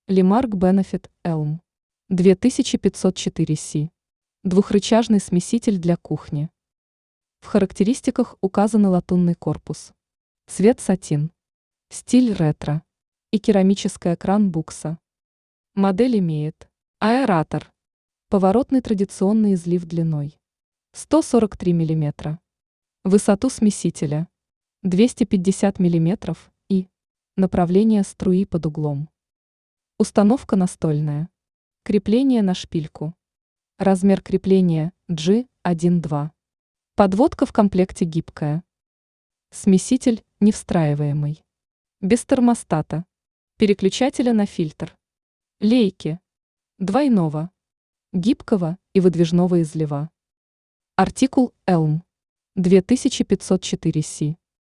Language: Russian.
Lemark Benefit Elm 2504C. Двухрычажный смеситель для кухни. В характеристиках указаны латунный корпус, цвет сатин, стиль ретро и керамическая кран букса. Модель имеет аэратор, поворотный традиционный излив длиной 143 мм, высоту смесителя 250 мм и направление струи под углом. Установка настольная. Крепление на шпильку. Размер крепления G1-2. Подводка в комплекте гибкая. Смеситель невстраиваемый. Без термостата. Переключателя на фильтр. Лейки. Двойного. Гибкого и выдвижного излива. Артикул Elm 2504C.